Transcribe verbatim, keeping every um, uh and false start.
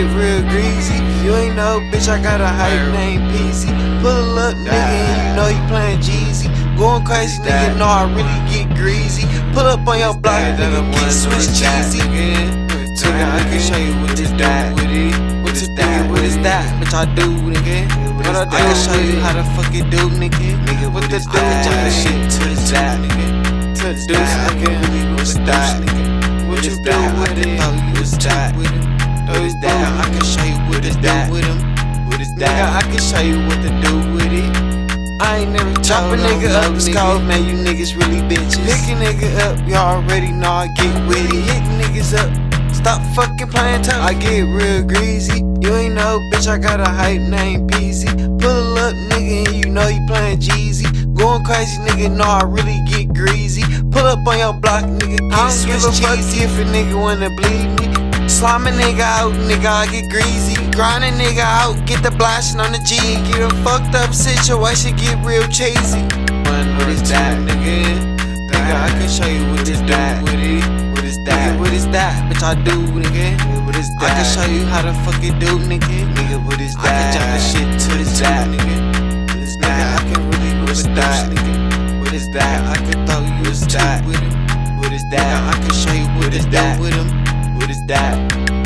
real greasy. You ain't know, bitch, I got a hype name Peasy. Pull up, nigga, and you know you playing Jeezy. Going crazy, nigga, know I really get greasy. Pull up on your block, nigga, get Swiss cheesy. Nigga, I can show you what this do with it. What this that? What is that? Bitch, I do, nigga. What I do? I can show you how to fuck it do, nigga. Nigga, what this do? Jump the shit to the that, nigga. To the deuce, nigga. What's that, nigga? What you do with it? Oh, you was that with him. Oh, is that? I can show you what to do with him. What is that? Nigga, I can show you what to do with it. I ain't never chop a nigga up, it's cold, man, you niggas really bitches. Pick a nigga up, you already know I get witty. Hit niggas up, stop fucking playing tough. I get real greasy, you ain't know, bitch, I got a hype name Peasy. Pull up, nigga, and you know you playing Jeezy. Going crazy, nigga, know I really get greasy. Pull up on your block, nigga, I don't give a fuck if a nigga wanna bleed me. Slime a nigga out, nigga, I get greasy. Grind a nigga out, get the blasting on the G. Get a fucked up situation, get real cheesy. What is that, nigga? Nigga, I can show you what is that with it. What is that? Nigga, what is that? Bitch, I do, nigga. What is that? I can show you how to fuck it do, nigga. Nigga, what is that? I can jump the shit to the that, nigga. What is that? I can really what is that, nigga. What is that? I can throw you a that with him. What is that? I can show you what is that with him. What is that?